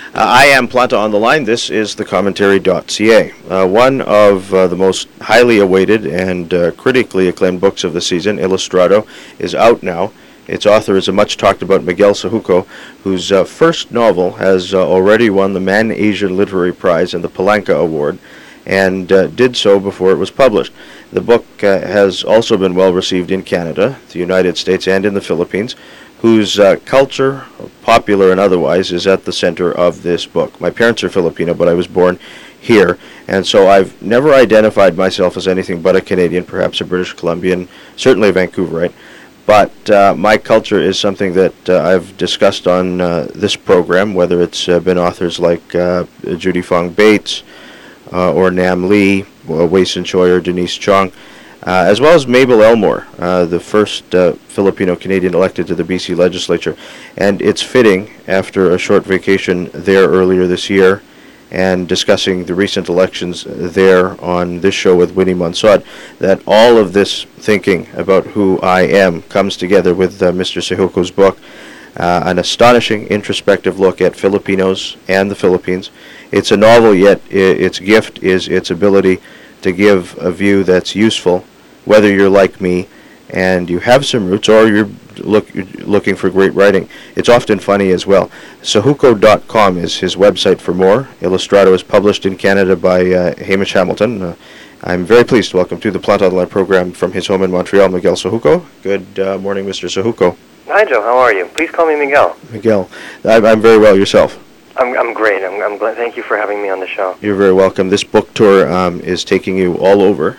I am Planta on the line. This is thecommentary.ca. One of the most highly awaited and critically acclaimed books of the season, Ilustrado, is out now. Its author is a much talked about Miguel Sahuco, whose first novel has already won the Man Asian Literary Prize and the Palanca Award, and did so before it was published. The book has also been well received in Canada, the United States, and in the Philippines, whose culture, popular and otherwise, is at the center of this book. My parents are Filipino, but I was born here, and so I've never identified myself as anything but a Canadian, perhaps a British Columbian, certainly a Vancouverite. But my culture is something that I've discussed on this program, whether it's been authors like Judy Fong Bates or Nam Lee, Wei Sin Choi, or Denise Chong, as well as Mabel Elmore, the first Filipino-Canadian elected to the BC legislature. And it's fitting, after a short vacation there earlier this year, and discussing the recent elections there on this show with Winnie Monsod, that all of this thinking about who I am comes together with Mr. Sahuco's book, an astonishing introspective look at Filipinos and the Philippines. It's a novel, yet its gift is its ability to give a view that's useful, whether you're like me and you have some roots or you're looking for great writing. It's often funny as well. Sahuco.com is his website for more. Ilustrado is published in Canada by Hamish Hamilton. I'm very pleased to welcome to the Planta Online program from his home in Montreal, Miguel Sahuco. Good morning, Mr. Sahuco. Hi, Joe. How are you? Please call me Miguel. Miguel, I'm very well. Yourself? I'm great. I'm glad. Thank you for having me on the show. You're very welcome. This book tour is taking you all over.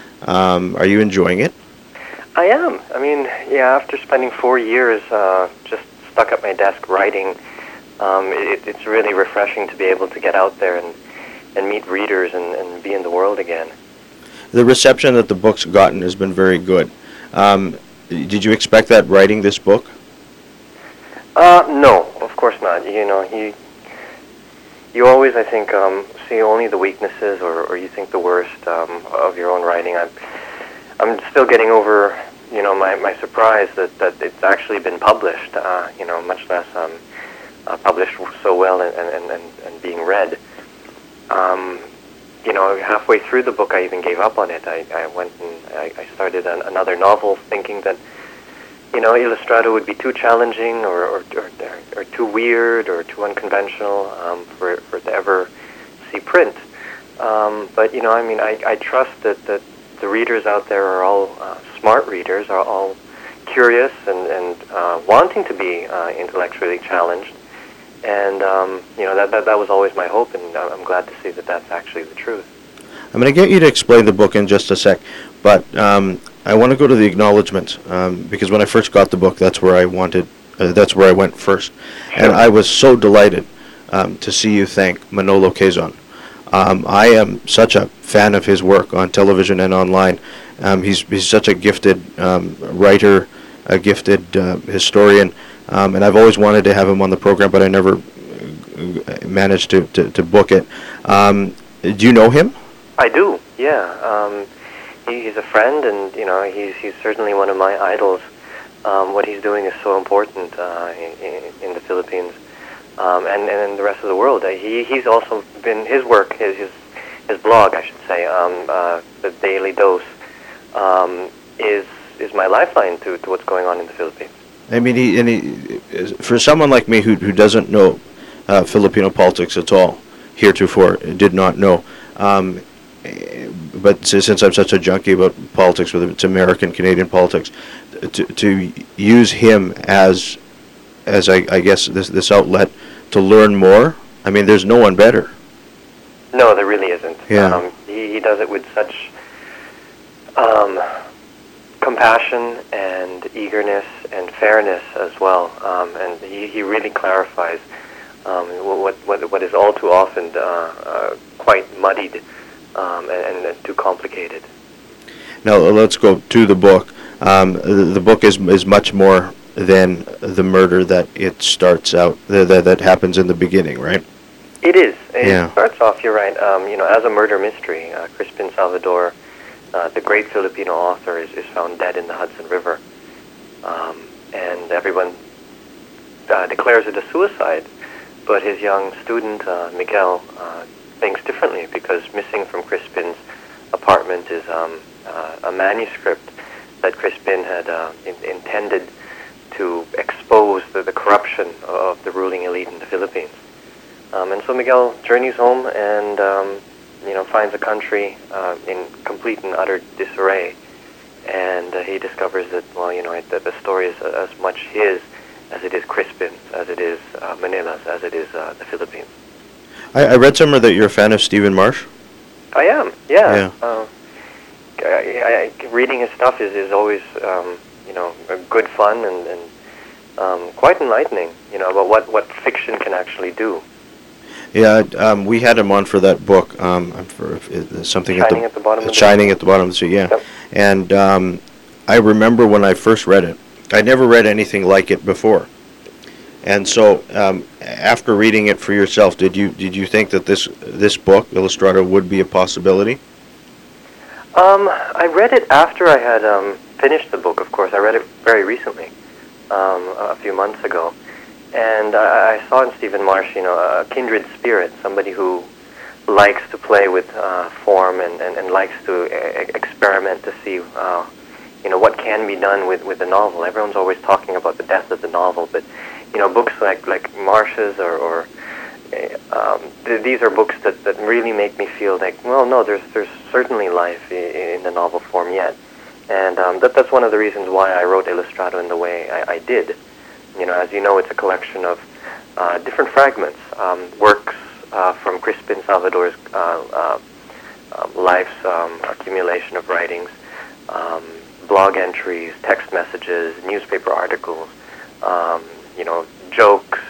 Are you enjoying it? I am. I mean, yeah, after spending 4 years just stuck at my desk writing, it's really refreshing to be able to get out there and meet readers and be in the world again. The reception that the book's gotten has been very good. Did you expect that writing this book? No, of course not. You know, you always, I think, see only the weaknesses or you think the worst of your own writing. I'm still getting over, my surprise that it's actually been published, much less published so well and being read. Halfway through the book, I even gave up on it. I went and I started another novel thinking that, Ilustrado would be too challenging or too weird or too unconventional for it to ever see print. But, I trust that the readers out there are all smart readers, are all curious and wanting to be intellectually challenged. And, that was always my hope, and I'm glad to see that that's actually the truth. I'm going to get you to explain the book in just a sec, but I want to go to the acknowledgments, because when I first got the book, that's where I went first. Sure. And I was so delighted to see you thank Manolo Quezon. I am such a fan of his work on television and online. He's such a gifted writer, a gifted historian, and I've always wanted to have him on the program, but I never managed to book it. Do you know him? I do, yeah. He's a friend, and he's certainly one of my idols. What he's doing is so important in the Philippines. And in the rest of the world. He's also been, his work, his blog, I should say, The Daily Dose, is my lifeline to what's going on in the Philippines. I mean, for someone like me who doesn't know Filipino politics at all, heretofore did not know, but since I'm such a junkie about politics, whether it's American, Canadian politics, to use him as I guess this outlet to learn more. I mean, there's no one better. No, there really isn't. Yeah. He does it with such compassion and eagerness and fairness as well, and he really clarifies what is all too often quite muddied and too complicated. Now let's go to the book. The book is much more than the murder that it starts out, that happens in the beginning, right? It is. It Yeah. starts off, you're right, as a murder mystery. Crispin Salvador, the great Filipino author, is found dead in the Hudson River. And everyone declares it a suicide. but his young student, Miguel, thinks differently, because missing from Crispin's apartment is a manuscript that Crispin had intended to expose the corruption of the ruling elite in the Philippines. And so Miguel journeys home and finds the country in complete and utter disarray. And he discovers that, that the story is as much his as it is Crispin's, as it is Manila's, as it is the Philippines. I read somewhere that you're a fan of Stephen Marsh. I am, yeah. Reading his stuff is always, good fun and quite enlightening, about what fiction can actually do. Yeah, we had him on for that book. For something Shining at the Bottom of the Sea. Shining at the Bottom of the Sea. Yeah, yep. And I remember when I first read it. I never read anything like it before, and so after reading it for yourself, did you think that this book, Ilustrado, would be a possibility? I read it after I had finished the book. Of course, I read it very recently, a few months ago. And I saw in Stephen Marsh, a kindred spirit, somebody who likes to play with form and likes to experiment to see, what can be done with a novel. Everyone's always talking about the death of the novel, but, books like Marsh's or these are books that really make me feel like, well, no, there's certainly life in the novel form yet. And that's one of the reasons why I wrote Ilustrado in the way I did. As you know, it's a collection of different fragments, works from Crispin Salvador's life's accumulation of writings, blog entries, text messages, newspaper articles, jokes.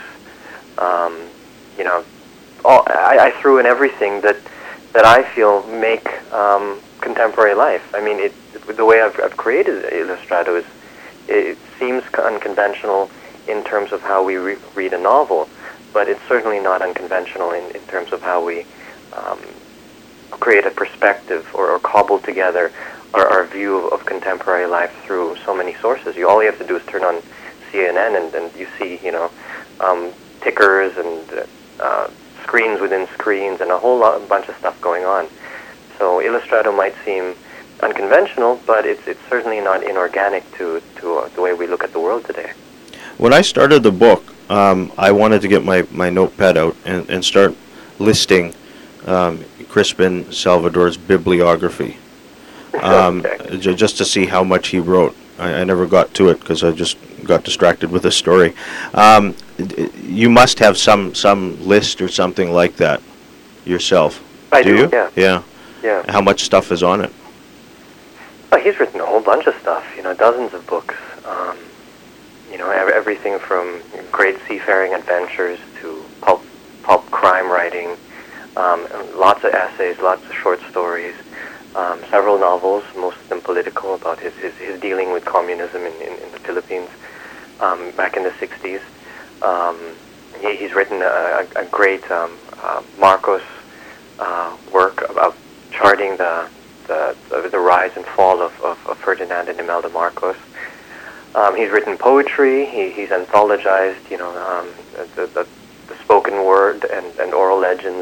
I threw in everything that I feel make contemporary life. I mean, the way I've created Ilustrado is, it seems unconventional in terms of how we read a novel, but it's certainly not unconventional in terms of how we create a perspective or cobble together our view of contemporary life through so many sources. All you have to do is turn on CNN and you see, tickers and screens within screens and a whole bunch of stuff going on. So Ilustrado might seem unconventional, but it's certainly not inorganic to the way we look at the world today. When I started the book, I wanted to get my notepad out and start listing Crispin Salvador's bibliography, just to see how much he wrote. I never got to it because I just got distracted with the story. You must have some list or something like that yourself. I do. You? Yeah. Yeah. How much stuff is on it? He's written a whole bunch of stuff. Dozens of books. Everything from great seafaring adventures to pulp crime writing, lots of essays, lots of short stories, several novels, most of them political, about his dealing with communism in the Philippines back in the 60s. He's written a great Marcos work about charting the rise and fall of Ferdinand and Imelda Marcos. He's written poetry. He's anthologized, the spoken word and oral legends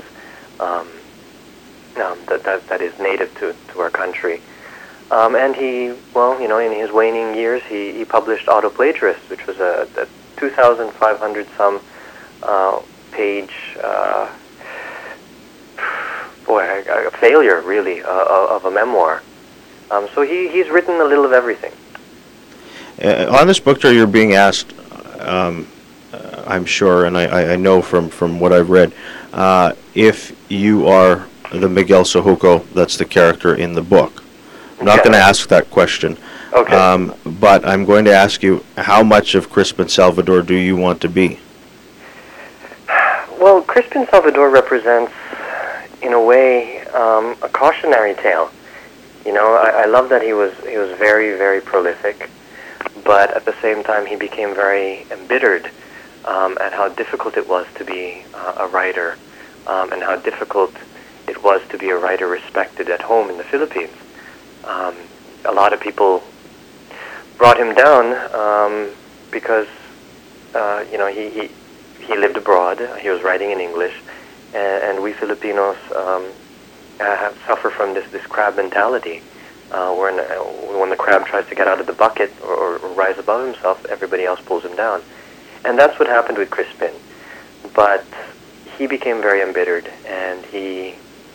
that is native to our country. And he, in his waning years, he published Autoplagiarist, which was a 2,500 some page, a failure really of a memoir. So he's written a little of everything. On this book tour, you're being asked, I'm sure, and I know from what I've read, if you are the Miguel Sojuco that's the character in the book. I'm not going to ask that question. Okay. But I'm going to ask you, how much of Crispin Salvador do you want to be? Well, Crispin Salvador represents, in a way, a cautionary tale. I love that he was very, very prolific, but at the same time he became very embittered at how difficult it was to be a writer, and how difficult it was to be a writer respected at home in the Philippines. A lot of people brought him down because he lived abroad. He was writing in English, and we Filipinos suffer from this crab mentality, where when the crab tries to get out of the bucket or rise above himself, everybody else pulls him down. And that's what happened with Crispin. But he became very embittered, and he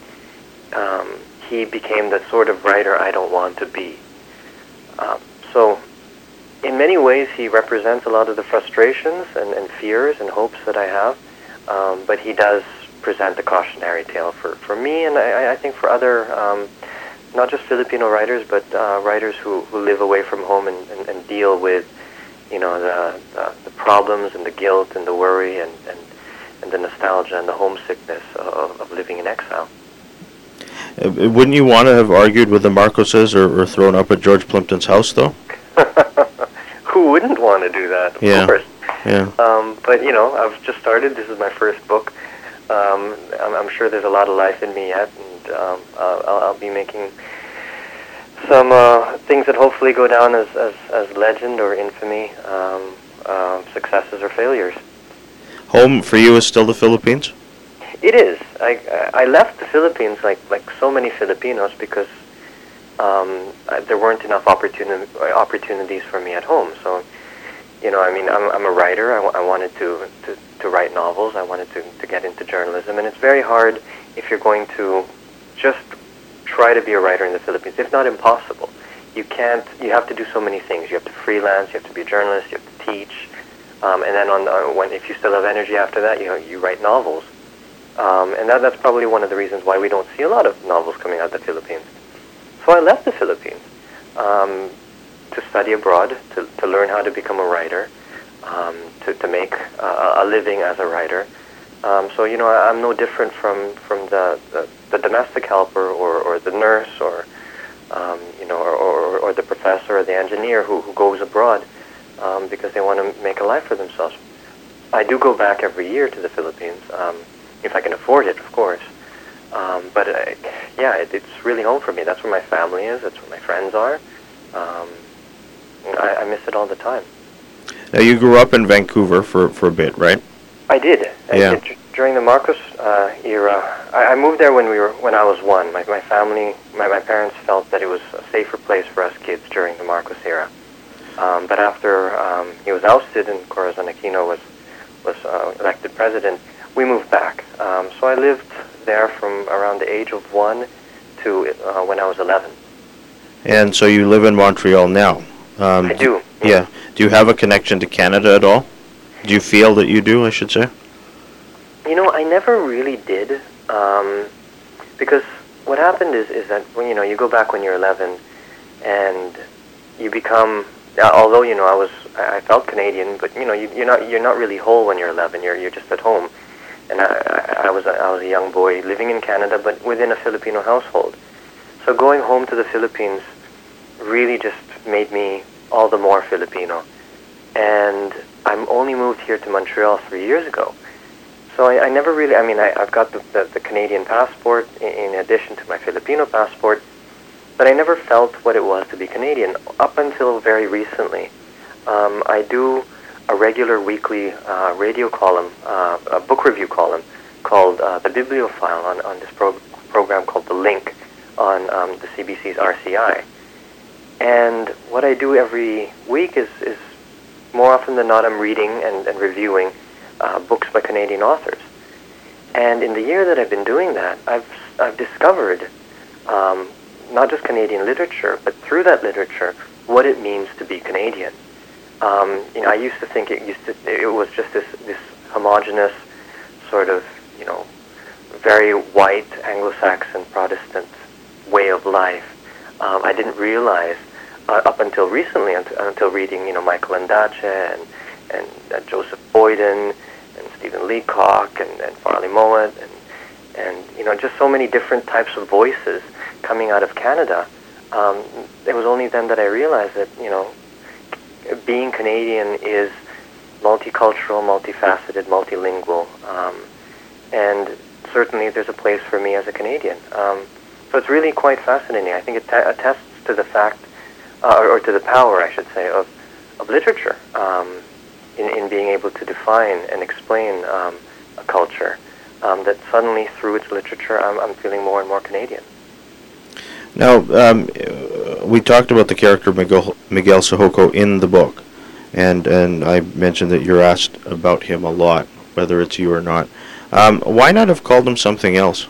became the sort of writer I don't want to be. So in many ways, he represents a lot of the frustrations and fears and hopes that I have, but he does present a cautionary tale for me, and I think for other, not just Filipino writers, but writers who live away from home and deal with, the problems and the guilt and the worry and the nostalgia and the homesickness of living in exile. Wouldn't you want to have argued with the Marcoses or thrown up at George Plimpton's house, though? Who wouldn't want to do that? Of course. Yeah. But I've just started. This is my first book. I'm sure there's a lot of life in me yet, and I'll be making some things that hopefully go down as legend or infamy, successes or failures. Home for you is still the Philippines? It is. I left the Philippines like so many Filipinos because there weren't enough opportunities for me at home. So, I'm a writer. I wanted to write novels. I wanted to get into journalism, and it's very hard if you're going to just try to be a writer in the Philippines. It's not impossible. You can't. You have to do so many things. You have to freelance. You have to be a journalist. You have to teach, and then if you still have energy after that, you write novels. And that's probably one of the reasons why we don't see a lot of novels coming out of the Philippines. So I left the Philippines to study abroad, to learn how to become a writer, to make a living as a writer. So I'm no different from the domestic helper or the nurse or the professor or the engineer who goes abroad because they want to make a life for themselves. I do go back every year to the Philippines. If I can afford it, of course. But it's really home for me. That's where my family is. That's where my friends are. I miss it all the time. Now, you grew up in Vancouver for a bit, right? I did. Yeah. During the Marcos era, I moved there when I was one. My family, my parents felt that it was a safer place for us kids during the Marcos era. But after he was ousted and Corazon Aquino was elected president, we moved back. So I lived there from around the age of 1 to when I was 11. And so you live in Montreal now. I do. Yeah. Do you have a connection to Canada at all? Do you feel that you do, I should say? I never really did. Because what happened is that when you go back when you're 11 and you become, although I felt Canadian, but you're not really whole when you're 11. You're just at home. And I was a young boy living in Canada, but within a Filipino household. So going home to the Philippines really just made me all the more Filipino. And I'm only moved here to Montreal 3 years ago. So I never really, I've got the Canadian passport in addition to my Filipino passport, but I never felt what it was to be Canadian up until very recently. I do a regular weekly radio column, a book review column called The Bibliophile on this program called The Link on the CBC's RCI. And what I do every week is more often than not I'm reading and reviewing books by Canadian authors. And in the year that I've been doing that, I've discovered not just Canadian literature, but through that literature, what it means to be Canadian. I used to think it was just this homogenous sort of, very white Anglo-Saxon Protestant way of life. I didn't realize up until recently, until reading, Michael Ondaatje and Joseph Boyden and Stephen Leacock and Farley Mowat and just so many different types of voices coming out of Canada. It was only then that I realized that, being Canadian is multicultural, multifaceted, multilingual, and certainly there's a place for me as a Canadian. So it's really quite fascinating. I think it attests to the fact, or to the power, I should say, of literature. in being able to define and explain a culture, that suddenly through its literature I'm feeling more and more Canadian. Now, we talked about the character Miguel Sahoko in the book, and I mentioned that you're asked about him a lot, whether it's you or not. Why not have called him something else?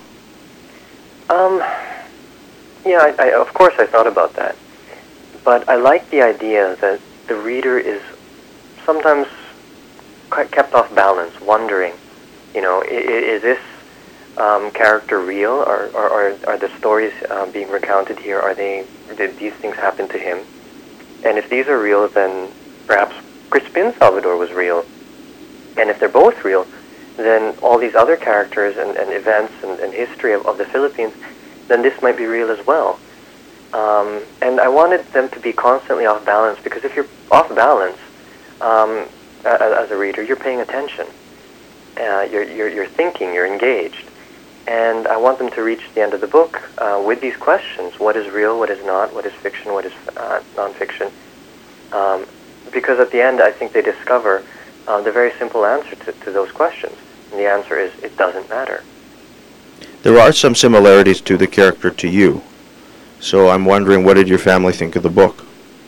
Yeah, of course I thought about that. But I like the idea that the reader is sometimes kept off balance, wondering, is this character real, or are the stories being recounted here, did these things happen to him? And if these are real, then perhaps Crispin Salvador was real. And if they're both real, then all these other characters and events and history of the Philippines, then this might be real as well. And I wanted them to be constantly off balance, because if you're off balance as a reader, you're paying attention. You're thinking, you're engaged. And I want them to reach the end of the book with these questions: what is real, what is not, what is fiction, what is nonfiction? Because at the end, I think they discover the very simple answer to those questions. And the answer is, it doesn't matter. There are some similarities to the character to you. So I'm wondering, what did your family think of the book?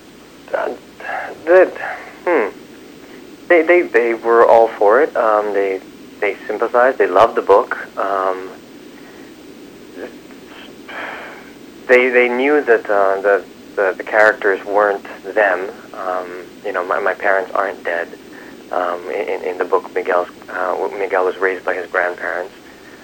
They were all for it. They sympathized. They loved the book. They knew that the characters weren't them. My parents aren't dead. In the book, Miguel was raised by his grandparents.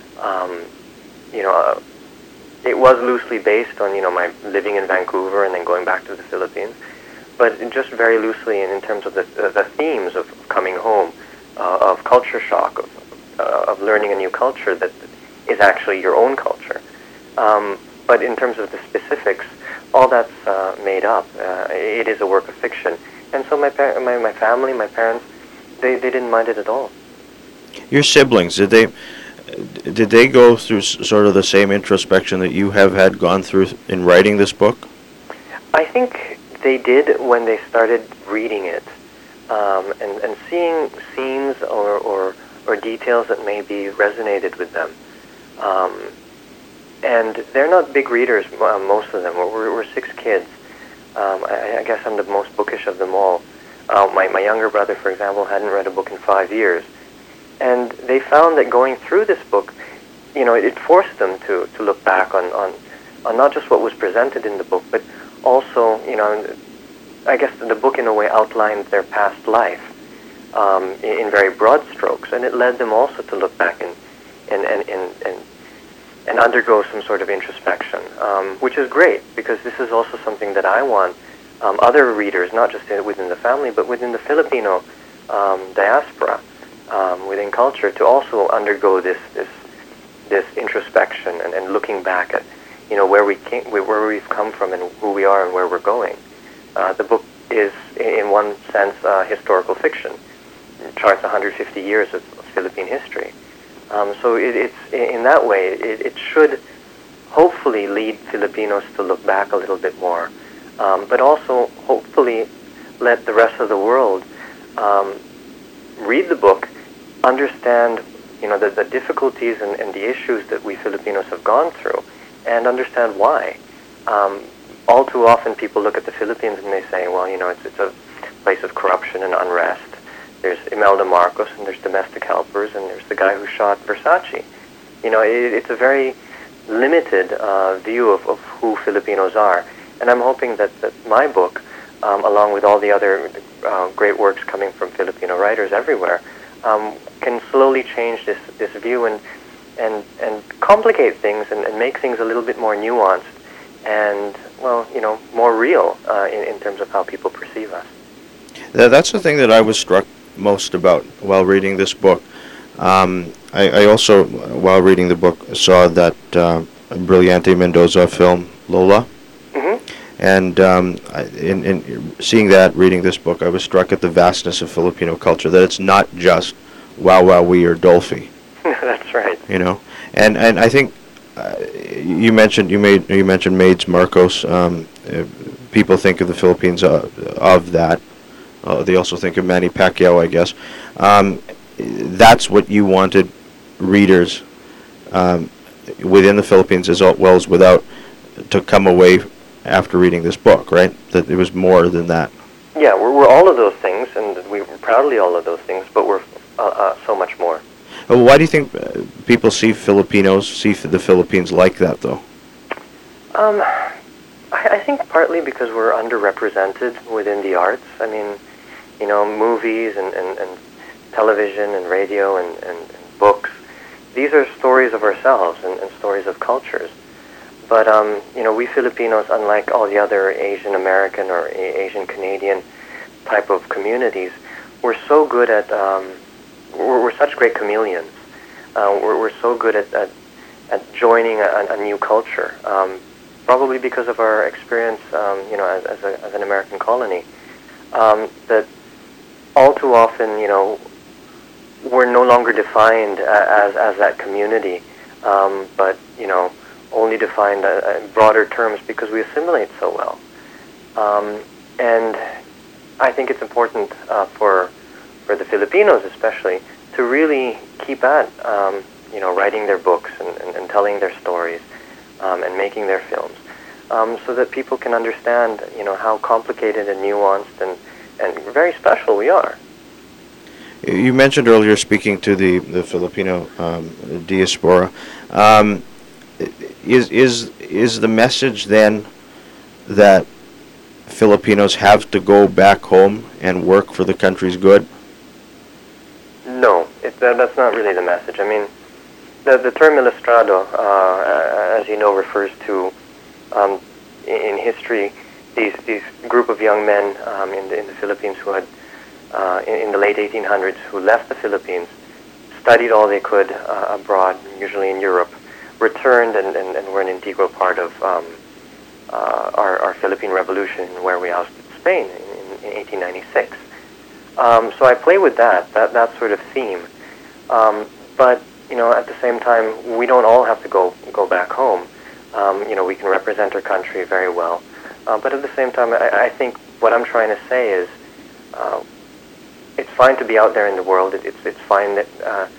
It was loosely based on my living in Vancouver and then going back to the Philippines, but just very loosely in terms of the themes of coming home, of culture shock, of learning a new culture that is actually your own culture. But in terms of the specifics, all that's made up. It is a work of fiction, and so my family, my parents, they didn't mind it at all. Your siblings, did they go through sort of the same introspection that you have had gone through in writing this book? I think they did when they started reading it, and seeing scenes or details that maybe resonated with them. And they're not big readers, most of them. We're 6 kids. I guess I'm the most bookish of them all. My younger brother, for example, hadn't read a book in 5 years. And they found that going through this book, it forced them to look back on not just what was presented in the book, but also, I guess the book in a way outlined their past life in very broad strokes, and it led them also to look back and undergo some sort of introspection, which is great, because this is also something that I want other readers, not just within the family, but within the Filipino diaspora, within culture, to also undergo this introspection and looking back at where we've come from and who we are and where we're going. The book is, in one sense, historical fiction. It charts 150 years of Philippine history. So it's in that way, it should hopefully lead Filipinos to look back a little bit more, but also hopefully let the rest of the world read the book, understand the difficulties and the issues that we Filipinos have gone through, and understand why. All too often people look at the Philippines and they say, well, it's a place of corruption and unrest. There's Imelda Marcos, and there's domestic helpers, and there's the guy who shot Versace. It's a very limited view of who Filipinos are. And I'm hoping that my book, along with all the other great works coming from Filipino writers everywhere, can slowly change this view and complicate things and make things a little bit more nuanced and, more real in terms of how people perceive us. That's the thing that I was struck most about while reading this book. I also, while reading the book, saw that Brilliante Mendoza film, Lola. Mm-hmm. And in seeing that, reading this book, I was struck at the vastness of Filipino culture, that it's not just Wow Wow Wee or Dolphy. That's right. And I think you mentioned Maids Marcos. People think of the Philippines of that. They also think of Manny Pacquiao, I guess. That's what you wanted readers within the Philippines as well as without to come away after reading this book, right? That it was more than that. Yeah, we're all of those things, and we're proudly all of those things, but we're so much more. Why do you think people see the Philippines like that, though? I think partly because we're underrepresented within the arts. I mean, movies and television and radio and books. These are stories of ourselves and stories of cultures. But, we Filipinos, unlike all the other Asian American or Asian Canadian type of communities, we're so good at, we're such great chameleons. We're so good at joining a new culture, probably because of our experience, as an American colony, that all too often, we're no longer defined as that community, but, only defined in broader terms because we assimilate so well. And I think it's important for the Filipinos especially to really keep at, writing their books and telling their stories and making their films so that people can understand, how complicated and nuanced and very special we are. You mentioned earlier, speaking to the Filipino diaspora, is the message then that Filipinos have to go back home and work for the country's good? No, that's not really the message. I mean, the term ilustrado, as you know, refers to, in history, these group of young men in the Philippines who had, in the late 1800s, who left the Philippines, studied all they could abroad, usually in Europe, returned and were an integral part of our Philippine Revolution, where we ousted Spain in 1896. So I play with that sort of theme. But, at the same time, we don't all have to go back home. We can represent our country very well. But at the same time, I think what I'm trying to say is it's fine to be out there in the world. It's fine that,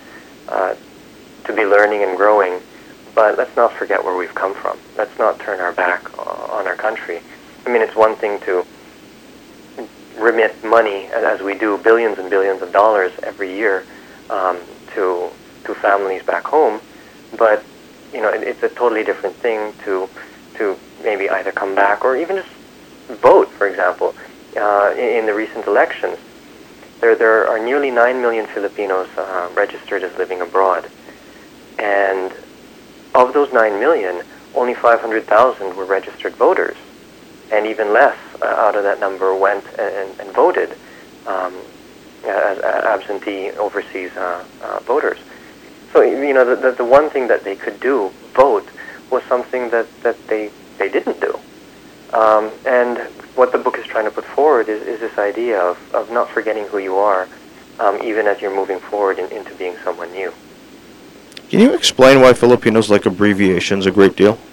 to be learning and growing. But let's not forget where we've come from. Let's not turn our back on our country. I mean, it's one thing to remit money, as we do, billions and billions of dollars every year to families back home, but it's a totally different thing to maybe either come back or even just vote. For example, in the recent elections, there are nearly 9 million Filipinos registered as living abroad, and of those 9 million, only 500,000 were registered voters, and even less out of that number went and voted as absentee overseas voters. So, the one thing that they could do, vote, was something that they didn't do. And what the book is trying to put forward is this idea of not forgetting who you are, even as you're moving forward into being someone new. Can you explain why Filipinos like abbreviations a great deal?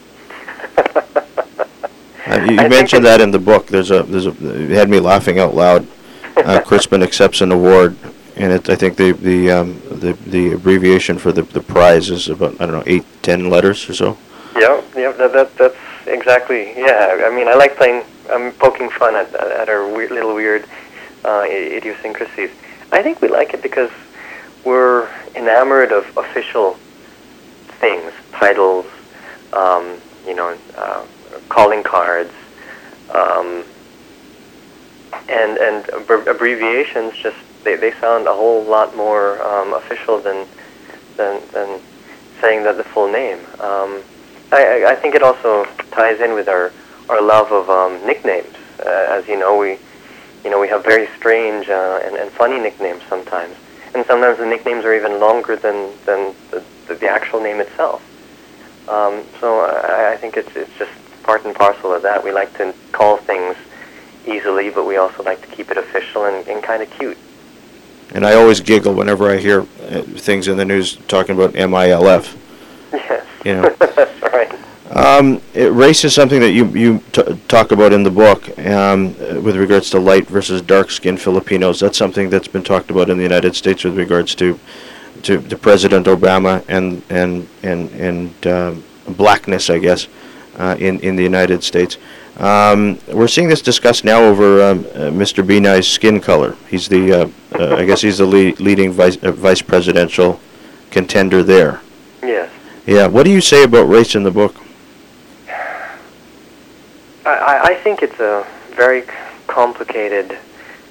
You mentioned that in the book. It had me laughing out loud. Crispin accepts an award, and I think the abbreviation for the prize is about 8-10 letters or so. Yeah, that's exactly. Yeah, I mean, I like poking fun at our little weird idiosyncrasies. I think we like it because we're enamored of official things, titles, calling cards, and abbreviations. Just they sound a whole lot more official than saying the full name. I think it also ties in with our love of nicknames. As you know, we have very strange and funny nicknames sometimes, and sometimes the nicknames are even longer than the actual name itself. So I think it's just part and parcel of that. We like to call things easily, but we also like to keep it official and kind of cute. And I always giggle whenever I hear things in the news talking about MILF. Yes. You know. That's right. Race is something that you talk about in the book with regards to light versus dark-skinned Filipinos. That's something that's been talked about in the United States with regards to President Obama and blackness, I guess, in the United States. We're seeing this discussed now over Mr. Binay's skin color. He's the I guess he's the leading vice presidential contender there. Yes. Yeah. What do you say about race in the book? I think it's a very complicated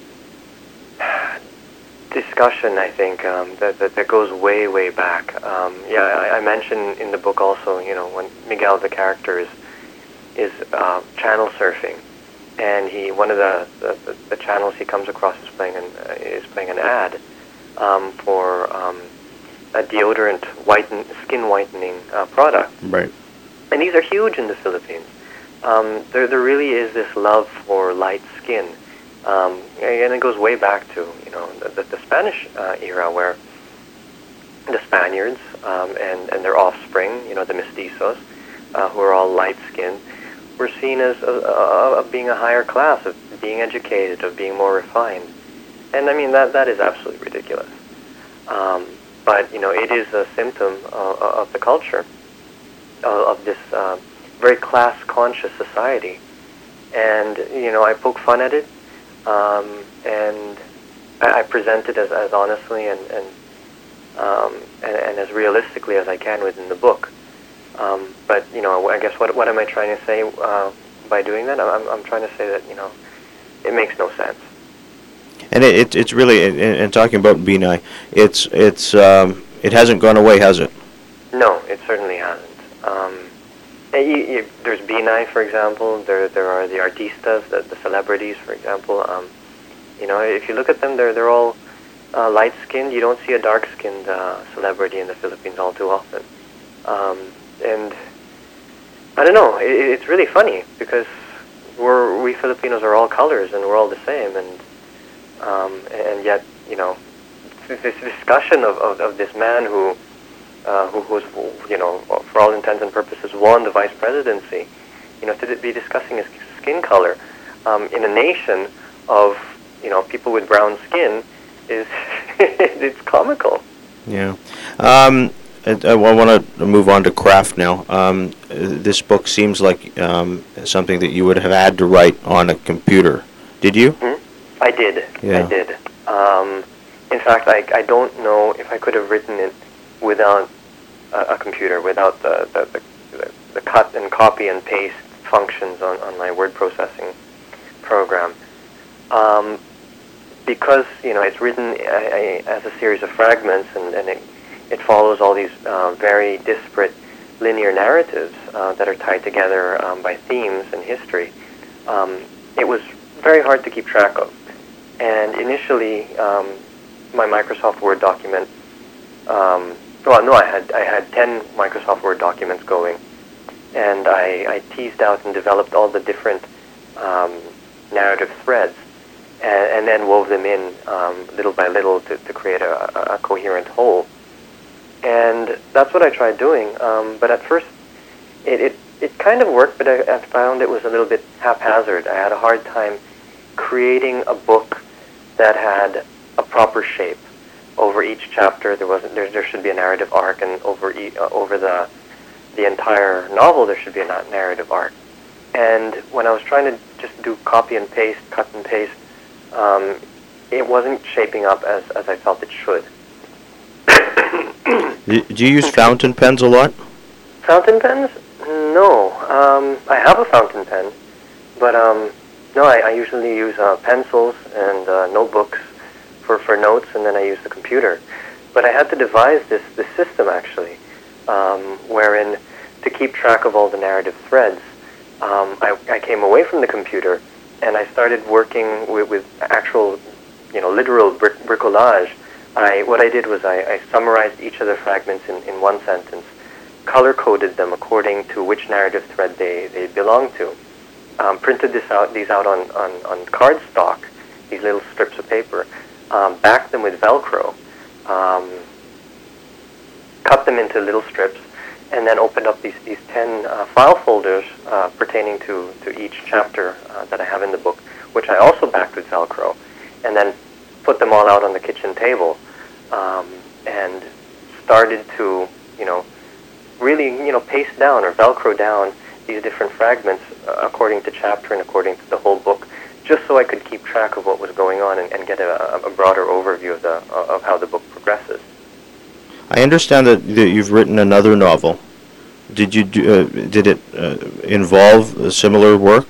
discussion, I think, that goes way, way back. I mentioned in the book also, when Miguel, the character, is channel surfing, and one of the channels he comes across is playing an ad for a deodorant skin whitening product. Right. And these are huge in the Philippines. There really is this love for light skin, and it goes way back to the Spanish era, where the Spaniards and their offspring, the mestizos, who are all light skinned, were seen as of being a higher class, of being educated, of being more refined, and I mean that is absolutely ridiculous. But it is a symptom of the culture of this very class-conscious society, and I poke fun at it, and I present it as honestly and as realistically as I can within the book. But I guess what am I trying to say by doing that? I'm trying to say that it makes no sense. And it's really, in talking about Binay, it hasn't gone away, has it? No, it certainly hasn't. There's Binay, for example. There are the artistas, the celebrities, for example. If you look at them, they're all light-skinned. You don't see a dark-skinned celebrity in the Philippines all too often. And I don't know. It's really funny because we Filipinos are all colors and we're all the same, and yet this discussion of this man who's for all intents and purposes won the vice presidency, to be discussing his skin color in a nation of people with brown skin is it's comical. Yeah. I want to move on to craft now. This book seems like something that you would have had to write on a computer. Did you? Mm-hmm. I did. Yeah. I did. In fact, I don't know if I could have written it without a computer, without the cut and copy and paste functions on my word processing program. Because it's written as a series of fragments, and it follows all these very disparate linear narratives that are tied together by themes and history. It was very hard to keep track of. And initially, my Microsoft Word document, I had 10 Microsoft Word documents going, and I teased out and developed all the different narrative threads, and then wove them in little by little to create a coherent whole. And that's what I tried doing. But at first, it kind of worked, but I found it was a little bit haphazard. I had a hard time creating a book that had a proper shape. Over each chapter, there should be a narrative arc, and over the entire novel, there should be a narrative arc. And when I was trying to just do copy and paste, cut and paste, it wasn't shaping up as I felt it should. Do you use fountain pens a lot? Fountain pens? No. I have a fountain pen, but no, I usually use pencils and notebooks for notes, and then I use the computer. But I had to devise this system, actually, wherein to keep track of all the narrative threads, I came away from the computer, and I started working with actual, literal bricolage. What I did was I summarized each of the fragments in one sentence, color-coded them according to which narrative thread they belong to, printed these out on cardstock, these little strips of paper, backed them with Velcro, cut them into little strips, and then opened up these 10 file folders pertaining to each chapter that I have in the book, which I also backed with Velcro, and then put them all out on the kitchen table, and started to, really, paste down or Velcro down these different fragments according to chapter and according to the whole book, just so I could keep track of what was going on and get a broader overview of how the book progresses. I understand that you've written another novel. Did it involve similar work?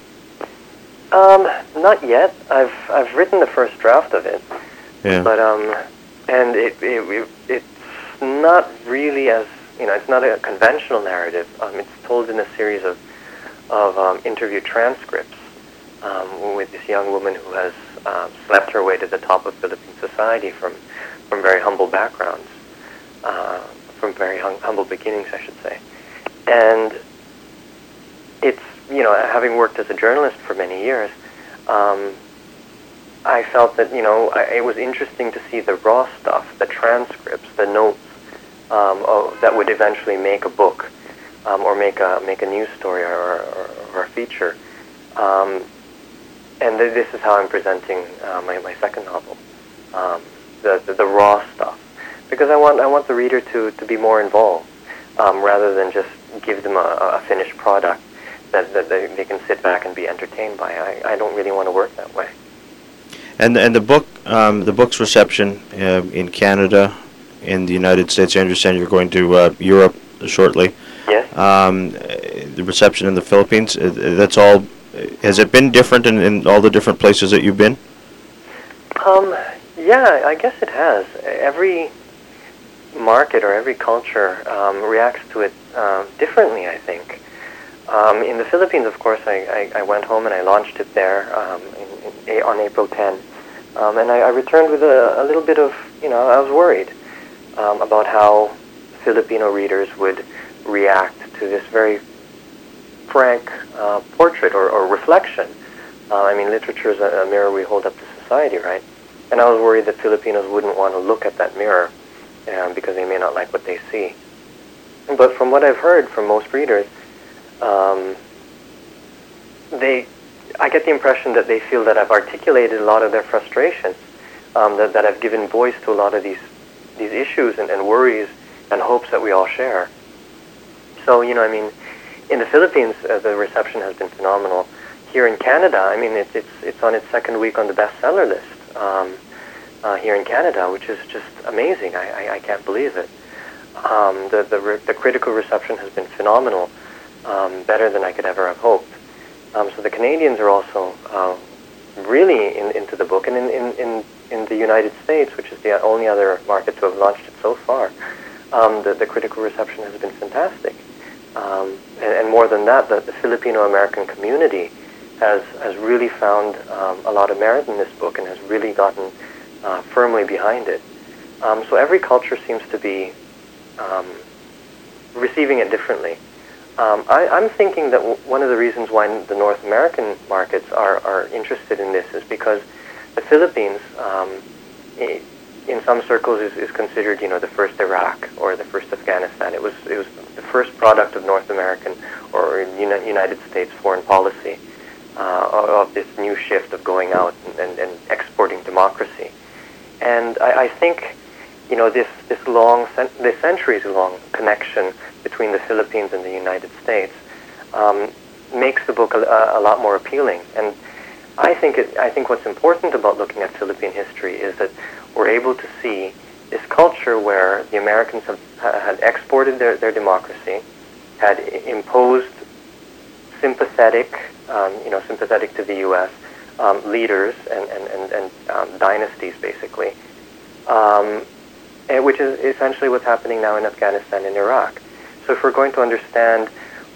Not yet. I've written the first draft of it, Yeah. but and it's not really as it's not a conventional narrative. It's told in a series of interview transcripts with this young woman who has slept her way to the top of Philippine society from very humble backgrounds, from very humble beginnings, I should say. And it's, having worked as a journalist for many years, I felt that, it was interesting to see the raw stuff, the transcripts, the notes that would eventually make a book or make a news story or a feature. And this is how I'm presenting my second novel, the raw stuff, because I want the reader to be more involved, rather than just give them a finished product that they can sit back and be entertained by. I don't really want to work that way. And the book's reception in Canada, in the United States. I understand you're going to Europe shortly. Yes. The reception in the Philippines. That's all. Has it been different in all the different places that you've been? Yeah, I guess it has. Every market or every culture reacts to it differently, I think. In the Philippines, of course, I went home and I launched it there on April 10. And I returned with a little bit of, I was worried about how Filipino readers would react to this very frank portrait or reflection. Literature is a mirror we hold up to society, right? And I was worried that Filipinos wouldn't want to look at that mirror because they may not like what they see. But from what I've heard from most readers, I get the impression that they feel that I've articulated a lot of their frustrations, that I've given voice to a lot of these issues and worries and hopes that we all share. So, in the Philippines, the reception has been phenomenal. Here in Canada, it's on its second week on the bestseller list here in Canada, which is just amazing. I can't believe it. The critical reception has been phenomenal, better than I could ever have hoped. So the Canadians are also really into the book, and in the United States, which is the only other market to have launched it so far, the critical reception has been fantastic. And more than that, the Filipino-American community has really found a lot of merit in this book and has really gotten firmly behind it. So every culture seems to be receiving it differently. I'm thinking that one of the reasons why the North American markets are interested in this is because the Philippines, in some circles, is considered, the first Iraq or the first Afghanistan. It was the first product of North American or United States foreign policy of this new shift of going out and exporting democracy. And I think, this centuries-long connection between the Philippines and the United States makes the book a lot more appealing. And I think what's important about looking at Philippine history is that we're able to see this culture where the Americans had exported their democracy, had imposed sympathetic to the U.S. Leaders and dynasties, basically, which is essentially what's happening now in Afghanistan and Iraq. So if we're going to understand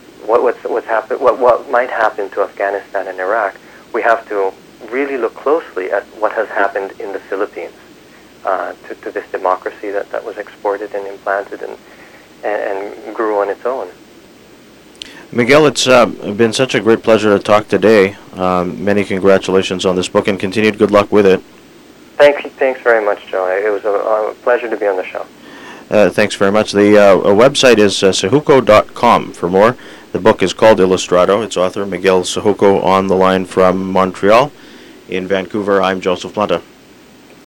what might happen to Afghanistan and Iraq, we have to really look closely at what has happened in the Philippines to this democracy that was exported and implanted and grew on its own. Miguel, it's been such a great pleasure to talk today. Many congratulations on this book and continued good luck with it. Thanks very much, Joe. It was a pleasure to be on the show. Thanks very much. The website is sahuco.com for more. The book is called Illustrato. Its author, Miguel Sahuco, on the line from Montreal. In Vancouver, I'm Joseph Planta.